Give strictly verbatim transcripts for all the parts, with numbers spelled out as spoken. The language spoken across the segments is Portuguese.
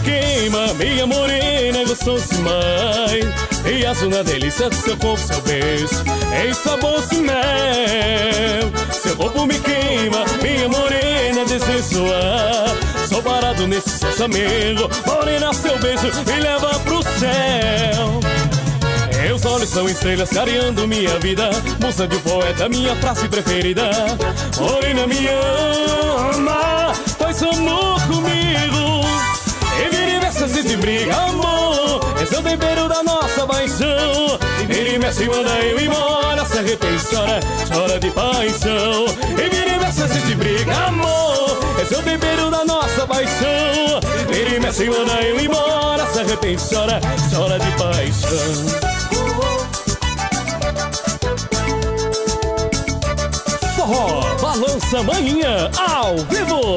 queima, minha morena, gostoso demais. E azul na delícia do seu corpo, seu beijo em sabor de mel. Seu corpo me queima, minha morena, desejo ar. Sou parado nesse seu chamego, morena, seu beijo me leva pro céu. Meus olhos são estrelas clareando minha vida, musa de um poeta, minha frase preferida. Morena, me ama, faz amor comigo. E vira e mexe, se te briga, amor, esse é o tempero da nossa paixão. E vira e mexe, manda eu embora, se arrepende, chora, chora de paixão. E vira e mexe, se te briga, amor, esse é o tempero da nossa paixão. E vira e mexe, manda eu embora, se arrepende, chora, chora de paixão. Forró, balança manhã, ao vivo.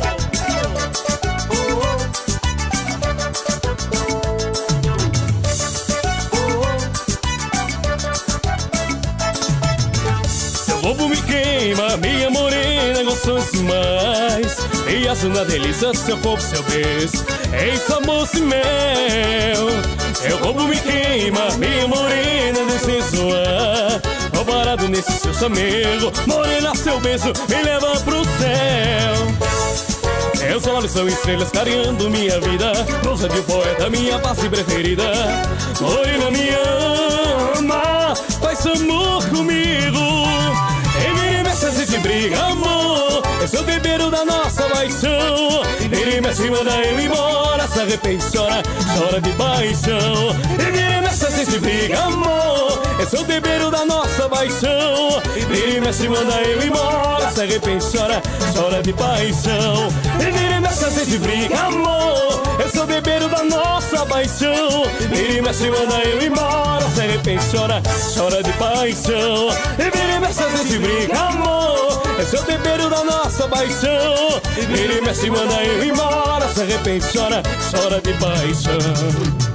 Seu corpo me queima, minha morena, gostoso demais. E azul na delícia do seu corpo, seu beijo em sabor de mel. Seu corpo me queima, minha morena, desejo ar. Tô parado nesse seu chamego, morena, seu beijo me leva pro céu. Meus olhos são estrelas clareando minha vida, musa de poeta, minha face preferida. Morena, me ama, faz amor comigo. E vira e mexe, se te briga, amor, esse é o tempero da nossa paixão. Vira e mexe, manda eu embora, se arrepende, chora, chora de paixão. E vira e mexe, se te briga, amor, esse é o tempero da nossa paixão. Vira e mexe, manda eu embora, se arrepende, chora, chora de paixão. E vira e mexe, se te briga, amor, esse é o tempero da nossa paixão. Vira e mexe, manda eu embora, se arrepende, chora, chora de paixão. E vira e mexe, se te briga, amor, esse é o tempero da nossa paixão. Vira e mexe, manda eu embora, se arrepende, chora, chora de paixão.